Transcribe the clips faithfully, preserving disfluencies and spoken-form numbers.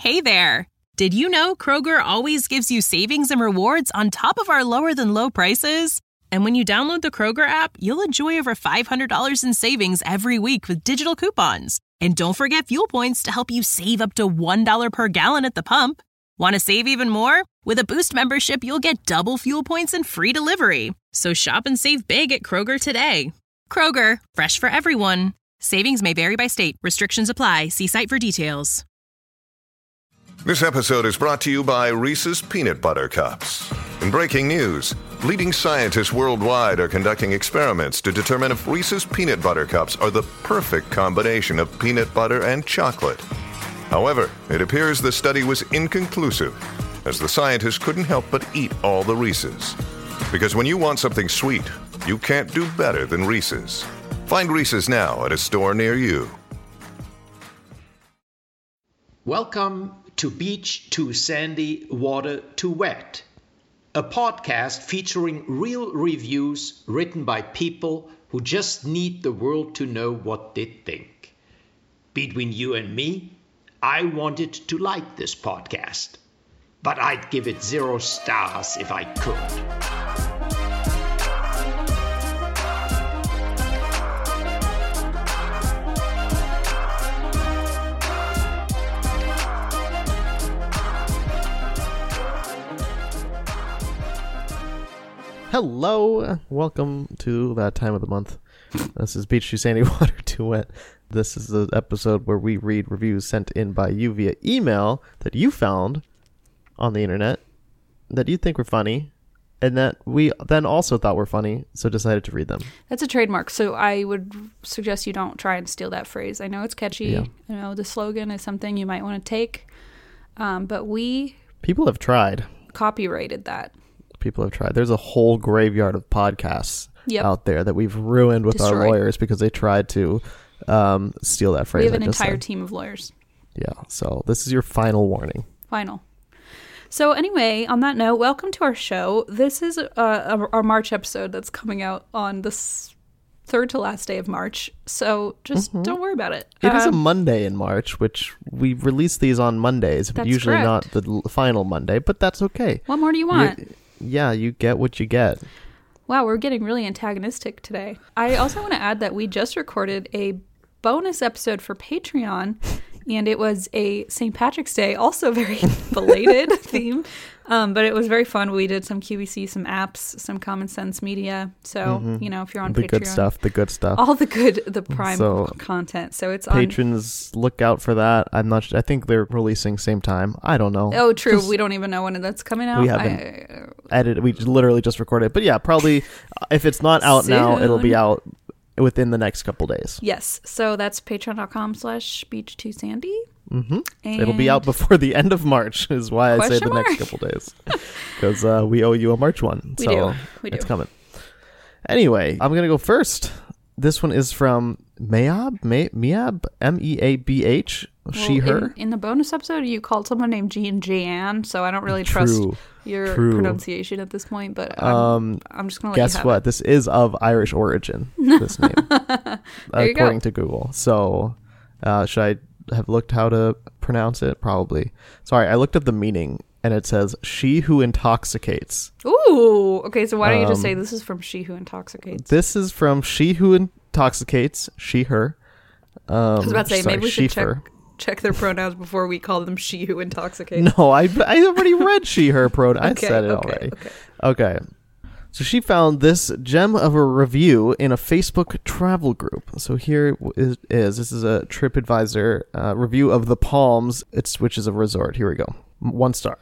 Hey there! Did you know Kroger always gives you savings and rewards on top of our lower-than-low prices? And when you download the Kroger app, you'll enjoy over five hundred dollars in savings every week with digital coupons. And don't forget fuel points to help you save up to one dollar per gallon at the pump. Want to save even more? With a Boost membership, you'll get double fuel points and free delivery. So shop and save big at Kroger today. Kroger, fresh for everyone. Savings may vary by state. Restrictions apply. See site for details. This episode is brought to you by Reese's Peanut Butter Cups. In breaking news, leading scientists worldwide are conducting experiments to determine if Reese's Peanut Butter Cups are the perfect combination of peanut butter and chocolate. However, it appears the study was inconclusive, as the scientists couldn't help but eat all the Reese's. Because when you want something sweet, you can't do better than Reese's. Find Reese's now at a store near you. Welcome to Beach Too Sandy, Water Too Wet, a podcast featuring real reviews written by people who just need the world to know what they think. Between you and me, I wanted to like this podcast, but I'd give it zero stars if I could. Hello, welcome to that time of the month. This is Beach Too Sandy, Water Too Wet. This is the episode where we read reviews sent in by you via email that you found on the internet that you think were funny, and that we then also thought were funny, so decided to read them. That's a trademark, so I would suggest you don't try and steal that phrase. I know it's catchy. Yeah. I know the slogan is something you might want to take, um, but we People have tried. copyrighted that. People have tried. There's a whole graveyard of podcasts Yep. out there that we've ruined with Destroyed. our lawyers because they tried to um, steal that phrase. We have an I just entire said. team of lawyers. Yeah, so this is your final warning. Final. So anyway, on that note, welcome to our show. This is uh, our March episode that's coming out on this third to last day of March. So just Mm-hmm. don't worry about it. It is a Um, Monday in March, which we release these on Mondays, That's usually correct. not the l- final Monday, but that's okay. What more do you want? You- yeah, you get what you get. Wow, we're getting really antagonistic today. I also want to add that we just recorded a bonus episode for Patreon, and it was a Saint Patrick's Day, also very belated theme, um, but it was very fun. We did some Q V C, some apps, some Common Sense Media. So, you know, if you're on The Patreon. good stuff, the good stuff. All the good, the prime So, content. So it's on. Patrons, look out for that. I'm not sure. I think they're releasing same time. I don't know. Oh, true. Just We don't even know when that's coming out. We haven't I, edited. We literally just recorded it. But yeah, probably if it's not out now, it'll be Soon. out within the next couple days. yes. So that's patreon.com slash beach to sandy. Mm-hmm. It'll be out before the end of March, is why I say Question the next mark? couple days. Because uh, we owe you a March one. We so do. We it's do. coming. Anyway, I'm going to go first. This one is from Mayab, May, Meab, M E A B H, she, Well, her. In, in the bonus episode, you called someone named Jean Jan, so I don't really trust True. your True. pronunciation at this point, but I'm, Um, I'm just going to let Guess you have what? it. This is of Irish origin, this name, There you according go. to Google. So uh, should I have looked how to pronounce it? Probably. Sorry, I looked up the meaning, and it says, she who intoxicates. Ooh, okay, so why don't you just Um, say this is from She Who Intoxicates? This is from She Who Intoxicates, she, her. Um, I was about to say, sorry, maybe we she, should check, her. check their pronouns before we call them She Who Intoxicates. No, I, I already read she, her pronoun. I Okay, said it okay, already. okay. Okay. So she found this gem of a review in a Facebook travel group. So here is, is this is a TripAdvisor uh, review of the Palms, it's which is a resort. Here we go. One star.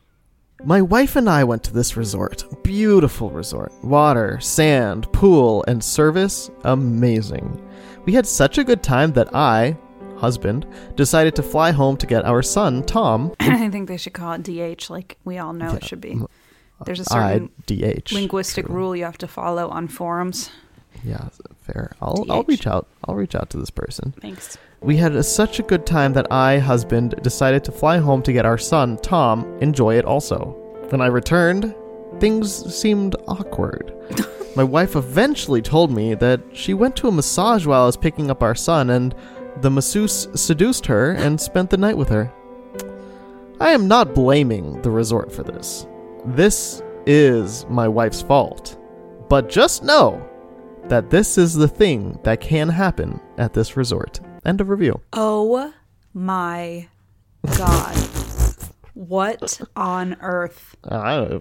My wife and I went to this resort. Beautiful resort. Water, sand, pool, and service amazing. We had such a good time that I, husband, decided to fly home to get our son, Tom. I think they should call it D H, like we all know it should be. There's a certain I, D H. linguistic True. rule you have to follow on forums. Yeah, fair. I'll I'll D H. reach out. I'll reach out to this person. Thanks. We had a, such a good time that I, husband, decided to fly home to get our son, Tom, enjoy it also. When I returned, things seemed awkward. My wife eventually told me that she went to a massage while I was picking up our son, and the masseuse seduced her and spent the night with her. I am not blaming the resort for this. This is my wife's fault. But just know that this is the thing that can happen at this resort. End of review. Oh my God. What on earth? I,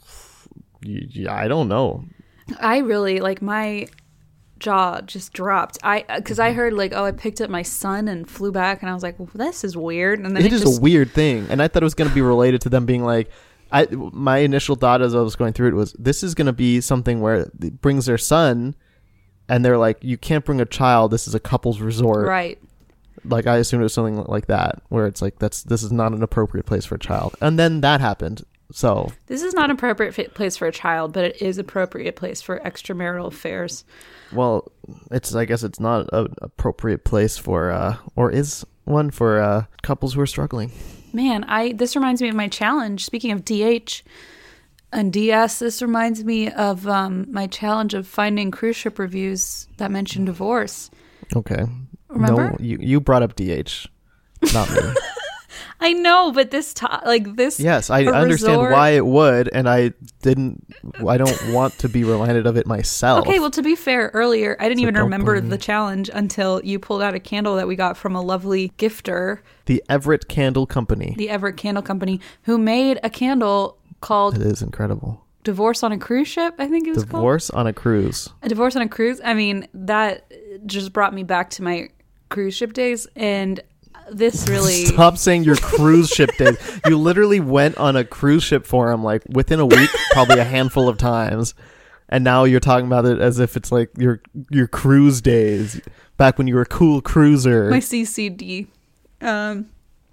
I don't know. I really, like, my jaw just dropped. I Because I heard, like, oh, I picked up my son and flew back, and I was like, well, this is weird. And then it, it is just... a weird thing. And I thought it was going to be related to them being like, I. my initial thought as I was going through it was, this is going to be something where it brings their son, and they're like, you can't bring a child. This is a couple's resort. Right. Like, I assumed it was something like that, where it's like, that's this is not an appropriate place for a child. And then that happened. So this is not an appropriate fit place for a child, but it is appropriate place for extramarital affairs. Well, it's I guess it's not an appropriate place for, uh, or is one for uh, couples who are struggling. Man, I this reminds me of my challenge. Speaking of D H and D S, this reminds me of um, my challenge of finding cruise ship reviews that mention divorce. Okay. Remember? No, you, you brought up D H, not me. I know, but this to- like this. Yes, I understand resort... why it would, and I didn't. I don't want to be reminded of it myself. Okay, well, to be fair, earlier I didn't so even remember blame. the challenge until you pulled out a candle that we got from a lovely gifter, the Everett Candle Company. The Everett Candle Company, who made a candle called. It is incredible. Divorce on a Cruise Ship, I think it was Divorce called. Divorce on a Cruise. A Divorce on a Cruise. I mean, that just brought me back to my cruise ship days, and this really stop saying your cruise ship days. You literally went on a cruise ship forum like within a week, probably a handful of times, and now you're talking about it as if it's like your your cruise days back when you were a cool cruiser. My C C D. Um,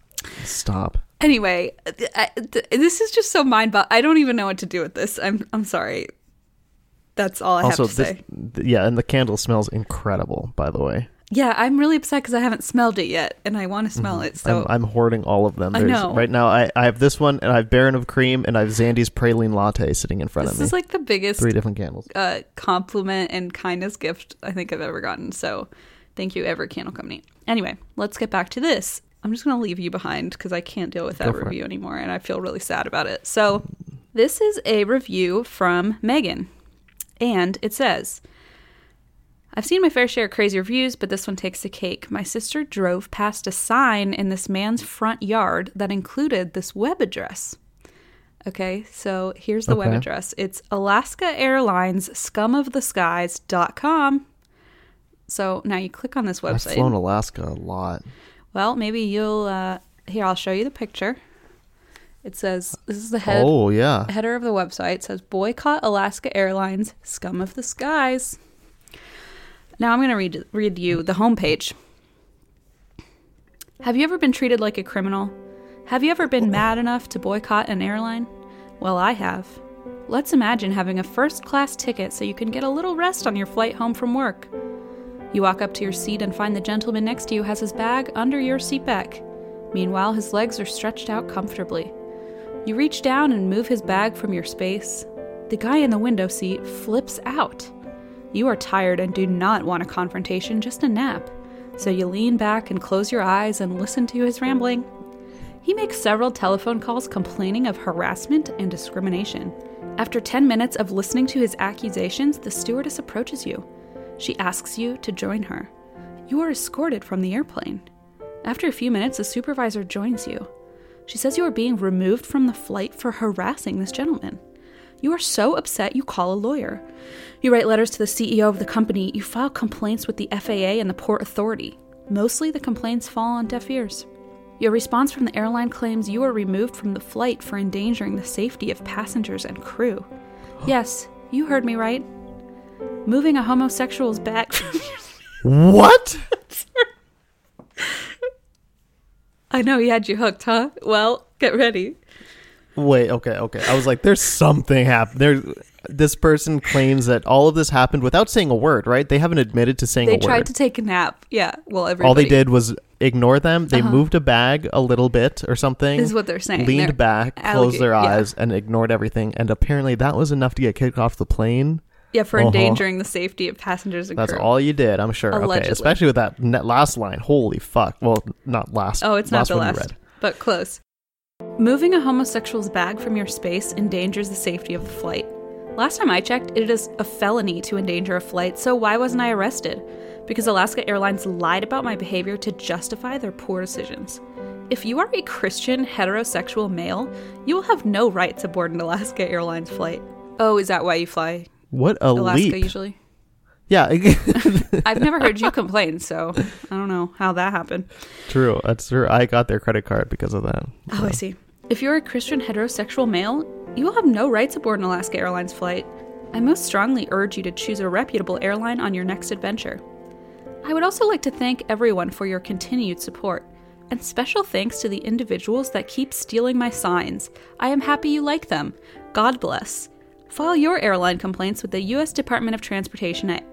stop. Anyway, I, th- this is just so mind boggling. I don't even know what to do with this. I'm I'm sorry. That's all I also, have to this, say. Th- yeah, and the candle smells incredible, by the way. Yeah, I'm really upset because I haven't smelled it yet, and I want to smell mm-hmm. it. So I'm, I'm hoarding all of them. I There's, know. Right now, I, I have this one, and I have Baron of Cream, and I have Zandy's Praline Latte sitting in front this of me. This is like the biggest three different candles. Uh, compliment and kindness gift I think I've ever gotten. So thank you, Everett Candle Company. Anyway, let's get back to this. I'm just going to leave you behind because I can't deal with that review it. anymore, and I feel really sad about it. So this is a review from Megan, and it says, I've seen my fair share of crazy reviews, but this one takes the cake. My sister drove past a sign in this man's front yard that included this web address. Okay, so here's the okay. web address. It's Alaska Airlines scum of the skies dot com. So now you click on this website. I've flown Alaska a lot. Well, maybe you'll, uh, here, I'll show you the picture. It says, this is the head, oh, yeah. header of the website. It says, boycott Alaska Airlines, scum of the skies. Now I'm going to read read you the homepage. Have you ever been treated like a criminal? Have you ever been mad enough to boycott an airline? Well, I have. Let's imagine having a first-class ticket so you can get a little rest on your flight home from work. You walk up to your seat and find the gentleman next to you has his bag under your seat back. Meanwhile, his legs are stretched out comfortably. You reach down and move his bag from your space. The guy in the window seat flips out. You are tired and do not want a confrontation, just a nap. So you lean back and close your eyes and listen to his rambling. He makes several telephone calls complaining of harassment and discrimination. After ten minutes of listening to his accusations, the stewardess approaches you. She asks you to join her. You are escorted from the airplane. After a few minutes, a supervisor joins you. She says you are being removed from the flight for harassing this gentleman. You are so upset you call a lawyer. You write letters to the C E O of the company. You file complaints with the F A A and the Port Authority. Mostly the complaints fall on deaf ears. Your response from the airline claims you are removed from the flight for endangering the safety of passengers and crew. Yes, you heard me right. Moving a homosexual's back from your... What? I know, he had you hooked, huh? Well, get ready. Wait, okay, okay. I was like, there's something happened. There, this person claims that all of this happened without saying a word, right? They haven't admitted to saying they a word. They tried to take a nap. Yeah, well, everybody... All they did was ignore them. They uh-huh. moved a bag a little bit or something. This is what they're saying. Leaned they're back, allig- closed their yeah. eyes, and ignored everything. And apparently that was enough to get kicked off the plane. Yeah, for uh-huh. endangering the safety of passengers and That's crew. all you did, I'm sure. Allegedly. Okay, especially with that net last line. Holy fuck. Well, not last. Oh, it's not last the one last, you read. but close. Moving a homosexual's bag from your space endangers the safety of the flight. Last time I checked, it is a felony to endanger a flight, so why wasn't I arrested? Because Alaska Airlines lied about my behavior to justify their poor decisions. If you are a Christian heterosexual male, you will have no rights aboard an Alaska Airlines flight. Oh, is that why you fly What a Alaska leap. usually? Yeah. I've never heard you complain, so I don't know how that happened. True. That's true. I got their credit card because of that. Oh, I see. If you're a Christian heterosexual male, you will have no rights aboard an Alaska Airlines flight. I most strongly urge you to choose a reputable airline on your next adventure. I would also like to thank everyone for your continued support, and special thanks to the individuals that keep stealing my signs. I am happy you like them. God bless. File your airline complaints with the U S Department of Transportation at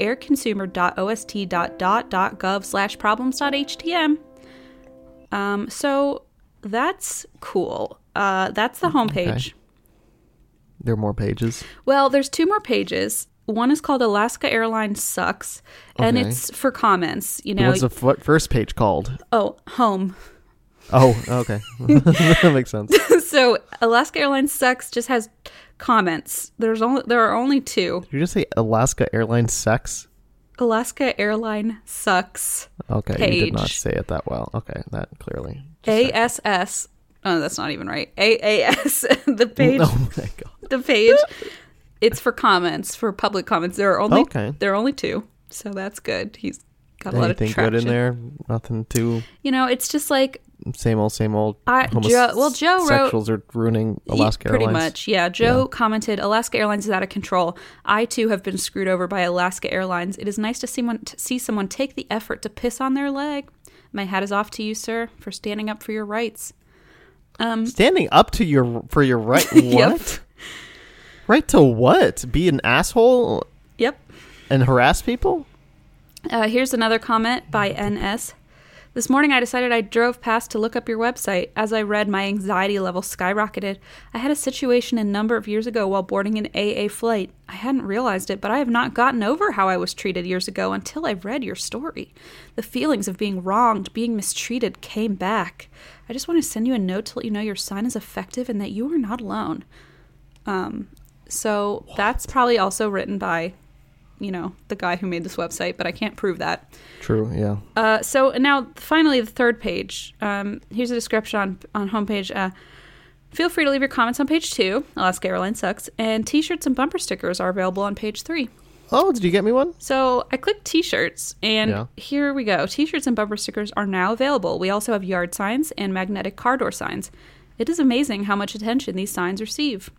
airconsumer.ost.dot.gov slash problems.htm. Um, so that's cool. Uh, that's the homepage. Okay. There are more pages. Well, there's two more pages. One is called Alaska Airlines Sucks, and Okay. it's for comments. You know, What's the f- first page called? oh, home. Oh, okay. That makes sense. So Alaska Airlines Sucks just has comments. There's only there are only two. Did you just say Alaska Airlines Sex? Alaska Airline Sucks. Okay, you did not Page. say it that well. Okay, that clearly. A S S. Oh, that's not even right. A A S. The page. Oh my god. The page. It's for comments, for public comments. There are only Okay. there are only two, so that's good. He's got a lot of Anything traction. good in there? Nothing too You know, it's just like same old, same old. I- Joe- well, Joe wrote- Homosexuals are ruining Ye- Alaska Pretty Airlines. much, yeah. Joe Yeah. commented, Alaska Airlines is out of control. I, too, have been screwed over by Alaska Airlines. It is nice to see, one, to see someone take the effort to piss on their leg. My hat is off to you, sir, for standing up for your rights. Standing up to your for your right. What? Yep. Right to what? Be an asshole Yep. and harass people? Uh, here's another comment by N S. This morning I decided I drove past to look up your website. As I read, my anxiety level skyrocketed. I had a situation a number of years ago while boarding an A A flight. I hadn't realized it, but I have not gotten over how I was treated years ago until I read your story. The feelings of being wronged, being mistreated came back. I just want to send you a note to let you know your sign is effective and that you are not alone. Um, so that's probably also written by, you know, the guy who made this website, but I can't prove that. True. Yeah. Uh, so now, finally, the third page. Um, here's a description on on homepage. Uh, feel free to leave your comments on page two. Alaska Airlines Sucks, and T-shirts and bumper stickers are available on page three. Oh, did you get me one? So I clicked T-shirts, and Yeah. here we go. T-shirts and bumper stickers are now available. We also have yard signs and magnetic car door signs. It is amazing how much attention these signs receive.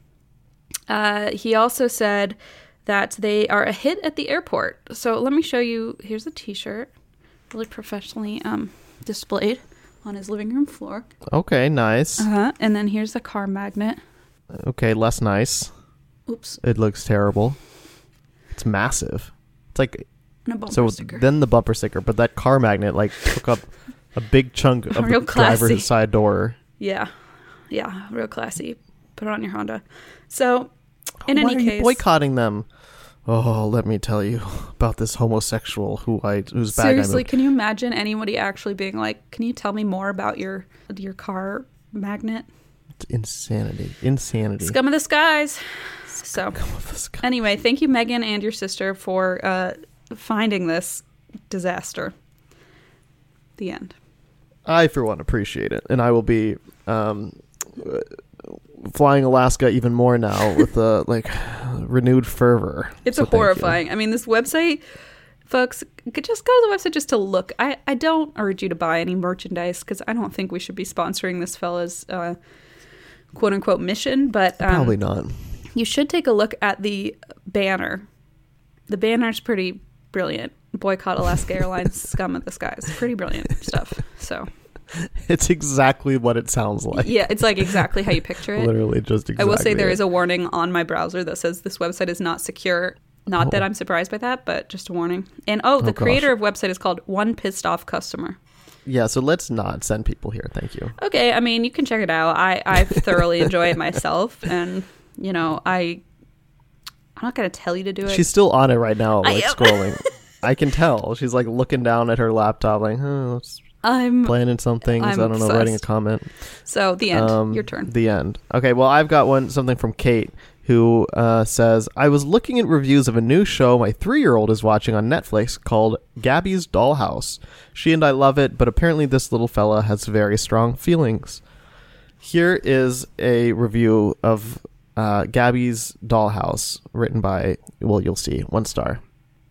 Uh, he also said that they are a hit at the airport. So let me show you. Here's a T-shirt, really professionally um, displayed on his living room floor. Okay, nice. Uh-huh. And then here's the car magnet. Okay, less nice. Oops. It looks terrible. It's massive. It's like And a bumper so. sticker. Then the bumper sticker, but that car magnet like took up a big chunk of Real the classy. driver's side door. Yeah. Yeah. Real classy. Put it on your Honda. So, in Why any are case. you boycotting them? Oh, let me tell you about this homosexual who I whose bag Seriously, I moved. can you imagine anybody actually being like, "Can you tell me more about your your car magnet?" It's insanity, insanity. Scum of the skies. So, of this guy. anyway, thank you, Megan, and your sister for uh, finding this disaster. The end. I, for one, appreciate it, and I will be um, uh, flying Alaska even more now with uh, like renewed fervor. It's So a thank you. horrifying. I mean, this website, folks, g- just go to the website just to look. I, I don't urge you to buy any merchandise because I don't think we should be sponsoring this fella's uh, quote unquote mission. But um, Probably not. you should take a look at the banner. The banner's pretty brilliant. Boycott Alaska Airlines, scum of the skies. Pretty brilliant stuff. So, It's exactly what it sounds like. yeah, it's like exactly how you picture it. Literally just exactly. I will say there it. is a warning on my browser that says this website is not secure. Not that Oh. I'm surprised by that, but just a warning. And oh, the Oh, gosh. creator of website is called One Pissed Off Customer. Yeah, so let's not send people here. Thank you. Okay, I mean, you can check it out. I, I thoroughly enjoy it myself. And, you know, I, I'm not going to tell you to do it. She's still on it right now, I like am. scrolling. I can tell. She's like looking down at her laptop, like, oh, let's I'm planning some things. I'm I don't know, obsessed. writing a comment. So the end. Um, Your turn. The end. Okay, well, I've got one something from Kate, who uh, says, I was looking at reviews of a new show my three-year-old is watching on Netflix called Gabby's Dollhouse. She and I love it, but apparently this little fella has very strong feelings. Here is a review of uh, Gabby's Dollhouse, written by, well, you'll see, one star.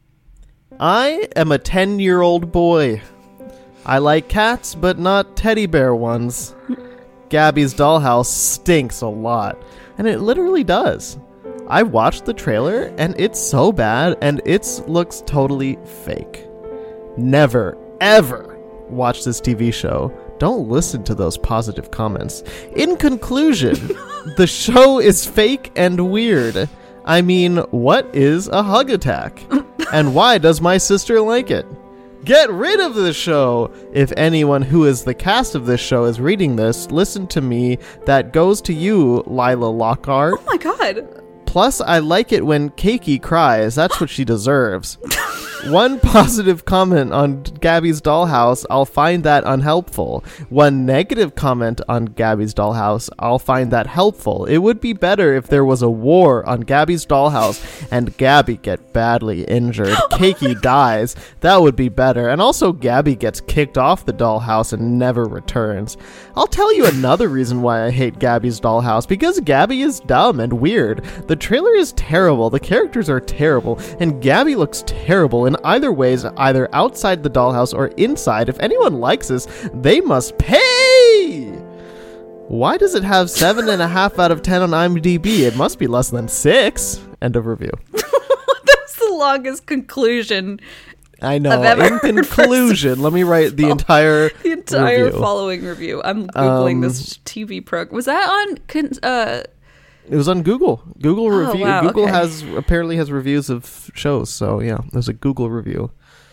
I am a ten-year-old boy. I like cats, but not teddy bear ones. Gabby's Dollhouse stinks a lot. And it literally does. I watched the trailer, and it's so bad, and it looks totally fake. Never, ever watch this T V show. Don't listen to those positive comments. In conclusion, the show is fake and weird. I mean, what is a hug attack? And why does my sister like it? Get rid of the show! If anyone who is the cast of this show is reading this, listen to me. That goes to you, Lila Lockhart. Oh my god. Plus, I like it when Keiki cries. That's what she deserves. One positive comment on Gabby's Dollhouse, I'll find that unhelpful. One negative comment on Gabby's Dollhouse, I'll find that helpful. It would be better if there was a war on Gabby's Dollhouse and Gabby get badly injured. Keiki dies. That would be better. And also Gabby gets kicked off the dollhouse and never returns. I'll tell you another reason why I hate Gabby's Dollhouse. Because Gabby is dumb and weird. The trailer is terrible. The characters are terrible. And Gabby looks terrible in either ways, either outside the dollhouse or inside. If anyone likes this, they must pay! Why does it have seven and a half out of ten on IMDb? It must be less than six. End of review. That's the longest conclusion I know. I've ever In heard conclusion, let me write the entire the entire review. following review. I'm googling Um, this T V program. Was that on? con- Uh, It was on Google. Google Oh, review. wow, Google okay. has apparently has reviews of shows. So yeah, there's a Google review.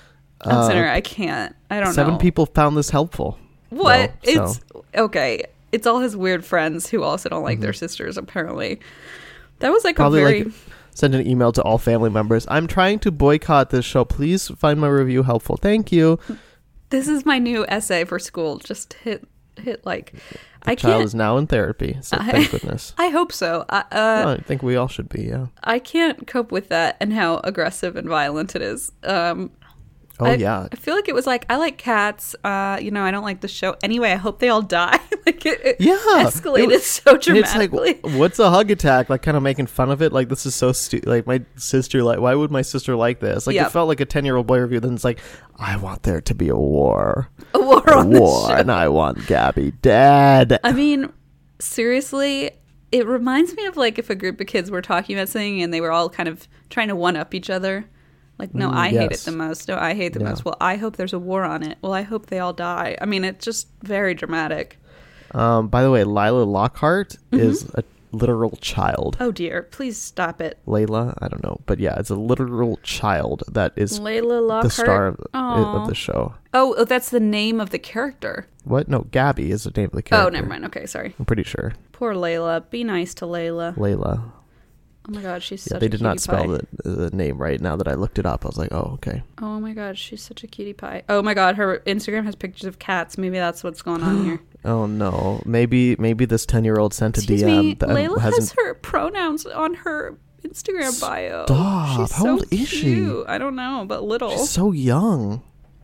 I'm Uh, sorry, I can't. I don't Seven know. people found this helpful. What? though, It's so. okay. It's all his weird friends who also don't like their sisters. Apparently, that was like Probably a very. like send an email to all family members. I'm trying to boycott this show. Please find my review helpful. Thank you. This is my new essay for school. Just hit hit like. I Child can't. is now in therapy. So I- thank goodness. I hope so. I, uh, Well, I think we all should be. Yeah. I can't cope with that and how aggressive and violent it is. Um, Oh I, yeah. I feel like it was like I like cats. Uh, you know, I don't like the show anyway. I hope they all die. like it, it Yeah, escalated it- so And it's dramatically. like, what's a hug attack? Like, kind of making fun of it. Like, this is so stupid. Like, my sister, like, why would my sister like this? Like, Yep. it felt like a ten-year-old boy review. Then it's like, I want there to be a war, a war a on this war, show. and I want Gabby dead. I mean, seriously, it reminds me of like if a group of kids were talking about something and they were all kind of trying to one up each other. Like, no, Mm, I hate it yes. the most. No, I hate the Yeah. most. Well, I hope there's a war on it. Well, I hope they all die. I mean, it's just very dramatic. Um, by the way, Lila Lockhart is a literal child. Oh dear, please stop it. Layla, I don't know, but yeah, it's a literal child that is Layla Lockhart. the star of, Aw. of the show. Oh, oh, that's the name of the character. What? No, Gabby is the name of the character. Oh, never mind. Okay, sorry. I'm pretty sure. Poor Layla. Be nice to Layla. Layla. Oh my god, she's Yeah, such they a did cutie not spell pie. the, the name right. Now that I looked it up, I was like, oh, okay. Oh my god, she's such a cutie pie. Oh my god, her Instagram has pictures of cats. Maybe that's what's going on here. Oh no, maybe maybe this ten-year-old sent a Excuse D M me, that Layla has hasn't. her pronouns on her Instagram bio. Stop. She's How so old is she? cute. I don't know, but little. She's so young.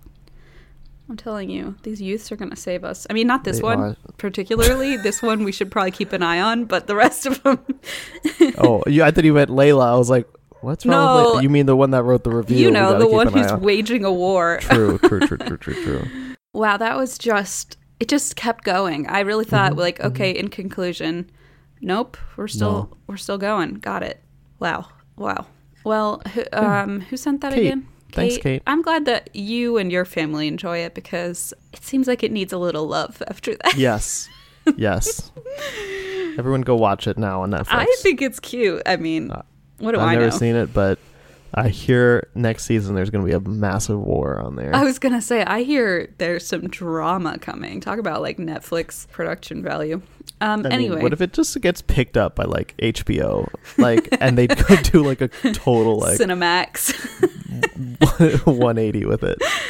I'm telling you, these youths are going to save us. I mean, not this They one are. particularly. This one we should probably keep an eye on, but the rest of them. Oh, you, I thought you meant Layla. I was like, what's wrong No. with Layla? You mean the one that wrote the review? You We know, gotta the keep one an eye who's on. waging a war. True, true, true, true, true, true. Wow, that was just, it just kept going. I really thought, Mm-hmm, like, okay, in conclusion, nope, we're still, No. we're still going. Got it. Wow. Wow. Well, who, um, who sent that Kate. again? Thanks, Kate. I'm glad that you and your family enjoy it because it seems like it needs a little love after that. Yes, yes. Everyone, go watch it now on Netflix. I think it's cute. I mean, what do I've I never know? seen it, but I hear next season there's going to be a massive war on there. I was gonna say, I hear there's some drama coming. Talk about like Netflix production value. Um, I mean, anyway, what if it just gets picked up by like H B O, like, and they go do like a total like Cinemax. one eighty with it?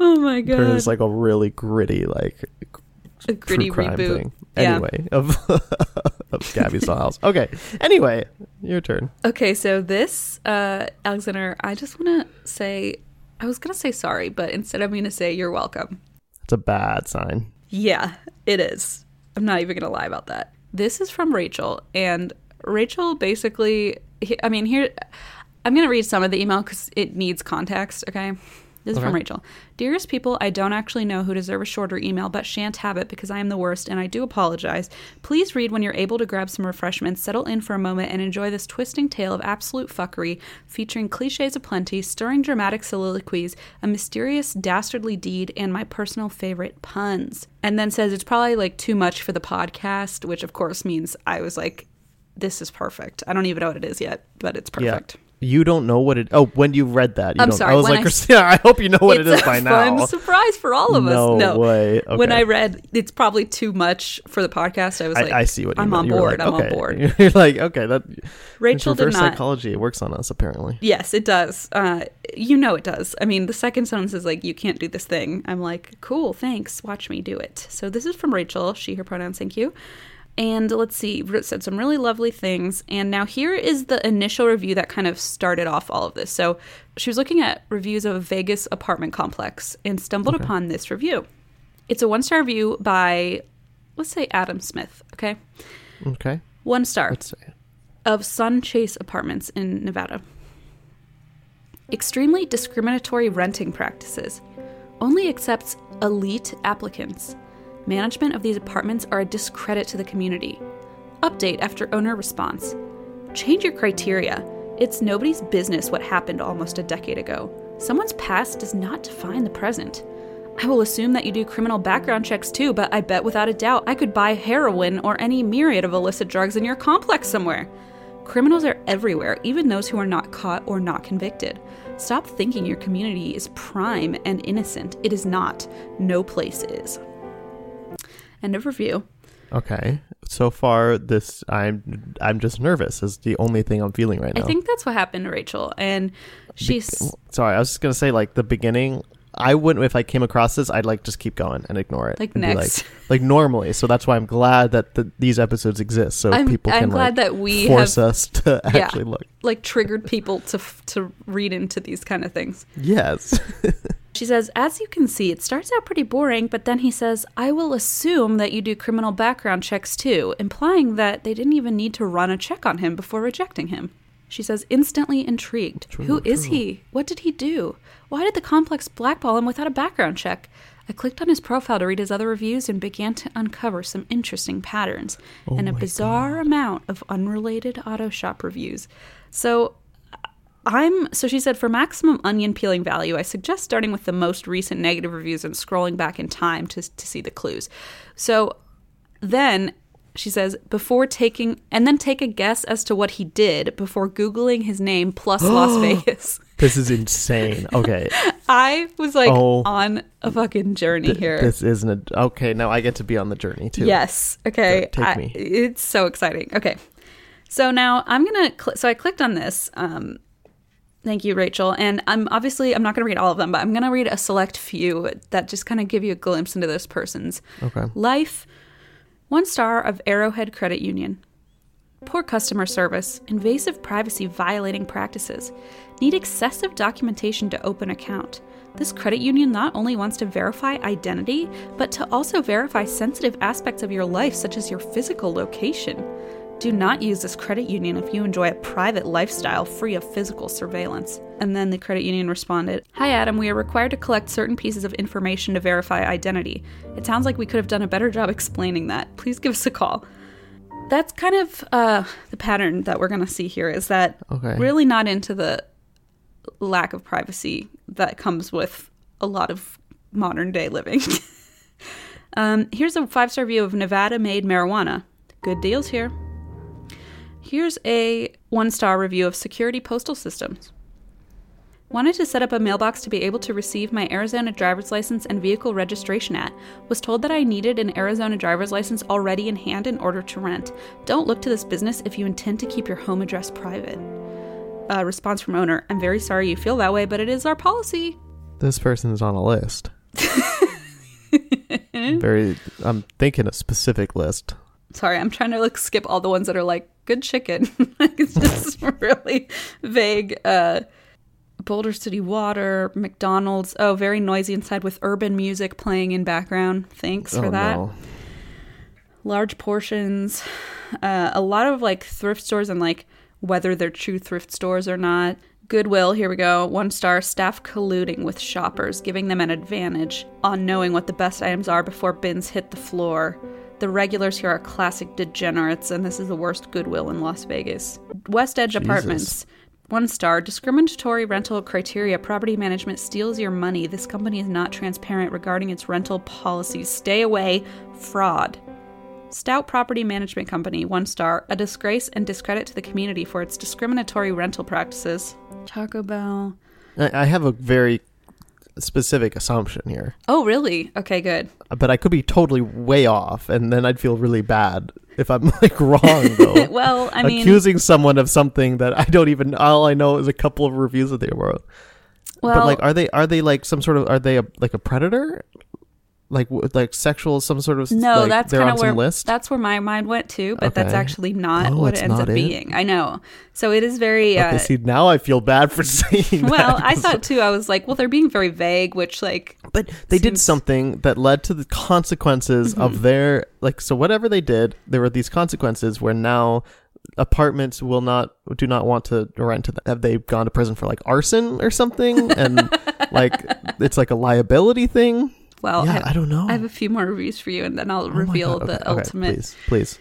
Oh my god. Turn is like a really gritty, like a gritty true crime reboot. thing. Yeah. Anyway, of of Gabby's Dollhouse. Okay. Anyway, your turn. Okay, so this, uh, Alexander, I just want to say, I was going to say sorry, but instead I'm going to say you're welcome. It's a bad sign. Yeah, it is. I'm not even going to lie about that. This is from Rachel, and Rachel basically, I mean, here, I'm going to read some of the email because it needs context, okay? This is Okay. from Rachel. Dearest people, I don't actually know who deserve a shorter email, but shan't have it because I am the worst, and I do apologize. Please read when you're able to grab some refreshments, settle in for a moment, and enjoy this twisting tale of absolute fuckery, featuring cliches aplenty, stirring dramatic soliloquies, a mysterious dastardly deed, and my personal favorite, puns. And then says it's probably like too much for the podcast, which of course means I was like, this is perfect. I don't even know what it is yet, but it's perfect. Yeah. You don't know what it... Oh, when you read that. You I'm don't, sorry. I was when like, I, Christina, I hope you know what it is by It's a now. fun surprise for all of us. No, No way. Okay. When I read it's probably too much for the podcast, I was I, like, I see what you I'm meant. on You were board. like, I'm okay. on board. You're like, okay, that... Rachel it's did reverse not. psychology. It works on us, apparently. Yes, it does. Uh, you know it does. I mean, the second sentence is like, you can't do this thing. I'm like, cool, thanks. Watch me do it. So this is from Rachel. She, her pronouns, thank you. And let's see, said some really lovely things. And now here is the initial review that kind of started off all of this. So she was looking at reviews of a Vegas apartment complex and stumbled Okay. upon this review. It's a one-star review by, let's say, Adam Smith, okay? Okay. One star. Let's see. Of Sun Chase Apartments in Nevada. Extremely discriminatory renting practices. Only accepts elite applicants. Management of these apartments are a discredit to the community. Update after owner response. Change your criteria. It's nobody's business what happened almost a decade ago. Someone's past does not define the present. I will assume that you do criminal background checks too, but I bet without a doubt I could buy heroin or any myriad of illicit drugs in your complex somewhere. Criminals are everywhere, even those who are not caught or not convicted. Stop thinking your community is prime and innocent. It is not. No place is. End of review. Okay. So far, this I'm I'm just nervous is the only thing I'm feeling right now. I think that's what happened to Rachel. And she's... Be- sorry, I was just going to say, like, the beginning... I wouldn't, if I came across this, I'd like just keep going and ignore it. Like and be next. Like, like normally. So that's why I'm glad that the, these episodes exist. So I'm- people I'm can glad like that we force have- us to Yeah. actually look. like triggered people to to read into these kind of things. Yes. She says, as you can see, it starts out pretty boring, but then he says, I will assume that you do criminal background checks too, implying that they didn't even need to run a check on him before rejecting him. She says, instantly intrigued. True, Who is true. he? What did he do? Why did the complex blackball him without a background check? I clicked on his profile to read his other reviews and began to uncover some interesting patterns Oh and a my bizarre amount of unrelated auto shop reviews. So I'm so she said for maximum onion peeling value, I suggest starting with the most recent negative reviews and scrolling back in time to to see the clues. So then she says before taking and then take a guess as to what he did before Googling his name plus Las Vegas. This is insane. Okay. I was like Oh. on a fucking journey Th- here. This isn't a... Okay, now I get to be on the journey too. Yes. Okay. Good, take I- me. It's so exciting. Okay. So now I'm going to, cl- so I clicked on this. Um, thank you, Rachel. And I'm obviously, I'm not going to read all of them, but I'm going to read a select few that just kind of give you a glimpse into this person's Okay. life. One star of Arrowhead Credit Union. Poor customer service, invasive privacy violating practices, need excessive documentation to open account. This credit union not only wants to verify identity, but to also verify sensitive aspects of your life, such as your physical location. Do not use this credit union if you enjoy a private lifestyle free of physical surveillance. And then the credit union responded, Hi Adam, we are required to collect certain pieces of information to verify identity. It sounds like we could have done a better job explaining that. Please give us a call. That's kind of uh, the pattern that we're going to see here is that Okay. really not into the lack of privacy that comes with a lot of modern day living. um, here's a five-star review of Nevada-made marijuana. Good deals here. Here's a one-star review of Security Postal Systems. Wanted to set up a mailbox to be able to receive my Arizona driver's license and vehicle registration at. Was told that I needed an Arizona driver's license already in hand in order to rent. Don't look to this business if you intend to keep your home address private. Uh, response from owner, I'm very sorry you feel that way, but it is our policy. This person is on a list. Very, I'm thinking a specific list. Sorry, I'm trying to like skip all the ones that are like good chicken. It's just really vague. Uh, Boulder City Water, McDonald's. Oh, very noisy inside with urban music playing in background. Thanks for oh, that. No. Large portions. Uh, a lot of like thrift stores and like whether they're true thrift stores or not. Goodwill, here we go. One star, staff colluding with shoppers, giving them an advantage on knowing what the best items are before bins hit the floor. The regulars here are classic degenerates, and this is the worst Goodwill in Las Vegas. West Edge Jesus. Apartments. One star, discriminatory rental criteria. Property management steals your money. This company is not transparent regarding its rental policies. Stay away. Fraud. Stout Property Management Company, one star, a disgrace and discredit to the community for its discriminatory rental practices. Taco Bell. I I have a very specific assumption here, Oh, really? Okay, good. but I could be totally way off, and then I'd feel really bad if I'm like wrong though. Well, I mean, accusing someone of something that I don't even. All I know is a couple of reviews that they wrote. well, But like, are they are they like some sort of are they a, like a predator? Like w- like sexual some sort of no, like, that's they're kind on of some where list? that's where my mind went to, but that's Okay. actually not Oh, what it's it ends not up it? being. I know. So it is very. Okay, Uh, see, now I feel bad for saying that. well, I 'cause- thought too. I was like, well, they're being very vague, which like. But they did seems- something that led to the consequences Mm-hmm. of their like. So whatever they did, there were these consequences where now apartments will not do not want to rent to them. Have they gone to prison for like arson or something? And like it's like a liability thing. Well, Yeah, I, I don't know. I have a few more reviews for you, and then I'll Oh my reveal God. the Okay, okay, ultimate. Please, please.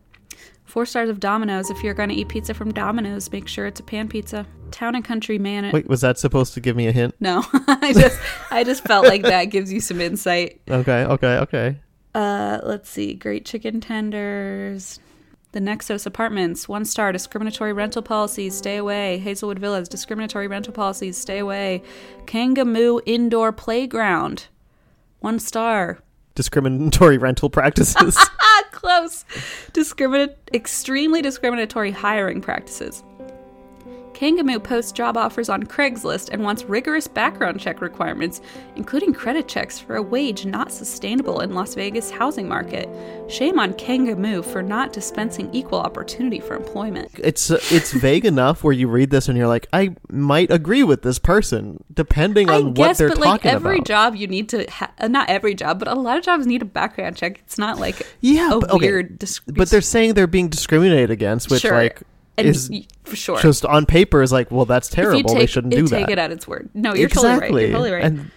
Four stars of Domino's. If you're going to eat pizza from Domino's, make sure it's a pan pizza. Town and Country Man. Wait, was that supposed to give me a hint? No, I just I just felt like that gives you some insight. Okay, okay, okay. Uh, let's see. Great Chicken Tenders. The Nexos Apartments. One star. Discriminatory rental policies. Stay away. Hazelwood Villas. Discriminatory rental policies. Stay away. Kangamoo Indoor Playground. One star. Discriminatory rental practices. Ah, close. Discriminate, extremely discriminatory hiring practices. Kangamoo posts job offers on Craigslist and wants rigorous background check requirements, including credit checks for a wage not sustainable in Las Vegas housing market. Shame on Kangamoo for not dispensing equal opportunity for employment. It's uh, it's vague enough where you read this and you're like, I might agree with this person, depending I on what guess, they're but like talking every about. job you need to, ha- uh, not every job, but a lot of jobs need a background check. It's not like Yeah, a but, okay, weird. Dis- but they're saying they're being discriminated against, which Sure. like and is y- for sure. just on paper is like, well, that's If you terrible. take, They shouldn't do take that. it at its word. No, you're exactly. totally right. You're totally right. And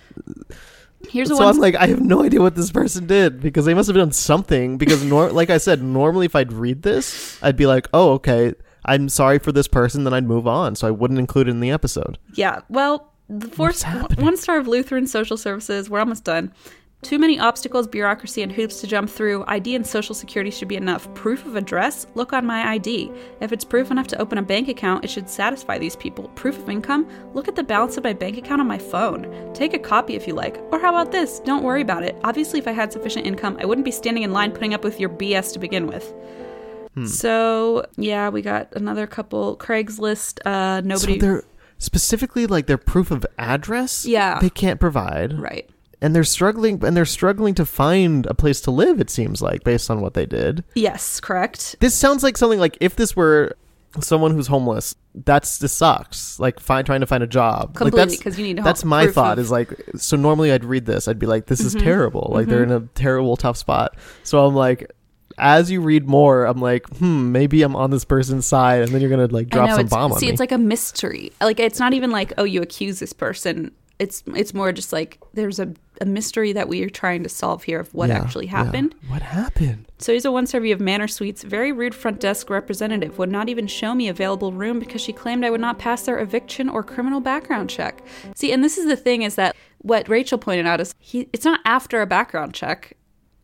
Here's a so one. I'm like, I have no idea what this person did because they must have done something. Because nor- like I said, normally if I'd read this, I'd be like, oh, okay, I'm sorry for this person, then I'd move on. So I wouldn't include it in the episode. Yeah, well, the fourth happening? one star of Lutheran Social Services. We're almost done. Too many obstacles, bureaucracy, and hoops to jump through. I D and social security should be enough. Proof of address? Look on my I D. If it's proof enough to open a bank account, it should satisfy these people. Proof of income? Look at the balance of my bank account on my phone. Take a copy if you like. Or how about this? Don't worry about it. Obviously, if I had sufficient income, I wouldn't be standing in line putting up with your B S to begin with. Hmm. So, yeah, we got another couple. Craigslist, uh, nobody... So they're specifically like their proof of address. Yeah. they can't provide. Right. And they're struggling, and they're struggling to find a place to live. It seems like, based on what they did. Yes, correct. This sounds like something like if this were someone who's homeless, that's this sucks. Like find trying to find a job. Completely, like that's, 'cause you need a That's home- my proof thought. of- Is like so. Normally, I'd read this. I'd be like, this is Mhm. terrible. Like they're in a terrible, tough spot. So I'm like, as you read more, I'm like, hmm, maybe I'm on this person's side, and then you're gonna like drop I know, some it's, bomb on see, me. it's like a mystery. Like it's not even like, oh, you accuse this person. It's it's more just like there's a, a mystery that we are trying to solve here of what Yeah, actually yeah. happened. What happened? So here's a one-star review of Manor Suites. Very rude front desk representative. Would not even show me available room because she claimed I would not pass their eviction or criminal background check. See, and this is the thing is that what Rachel pointed out is he. It's not after a background check.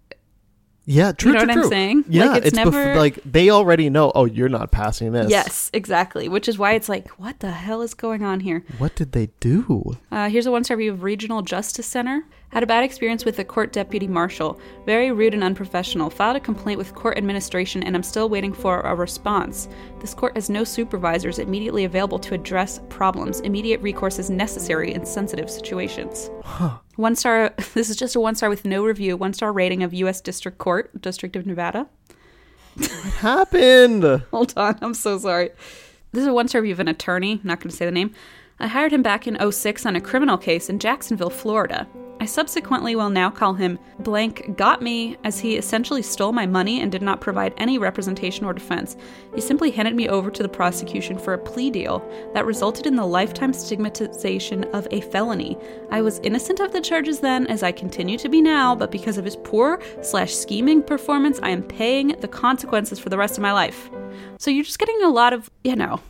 Yeah, true. You know true, what I'm true. saying? Yeah, Like, it's bef- never- like they already know. Oh, you're not passing this. Yes, exactly. Which is why it's like, what the hell is going on here? What did they do? Uh, here's a one-star review of Regional Justice Center. Had a bad experience with the court deputy marshal. Very rude and unprofessional. Filed a complaint with court administration and I'm still waiting for a response. This court has no supervisors immediately available to address problems. Immediate recourse is necessary in sensitive situations. Huh. One star. This is just a one star with no review. One star rating of U S District Court, District of Nevada. What happened? Hold on. I'm so sorry. This is a one star review of an attorney. I'm not going to say the name. I hired him back in oh six on a criminal case in Jacksonville, Florida. I subsequently will now call him blank got me, as he essentially stole my money and did not provide any representation or defense. He simply handed me over to the prosecution for a plea deal that resulted in the lifetime stigmatization of a felony. I was innocent of the charges then, as I continue to be now, but because of his poor slash scheming performance, I am paying the consequences for the rest of my life. So you're just getting a lot of, you know,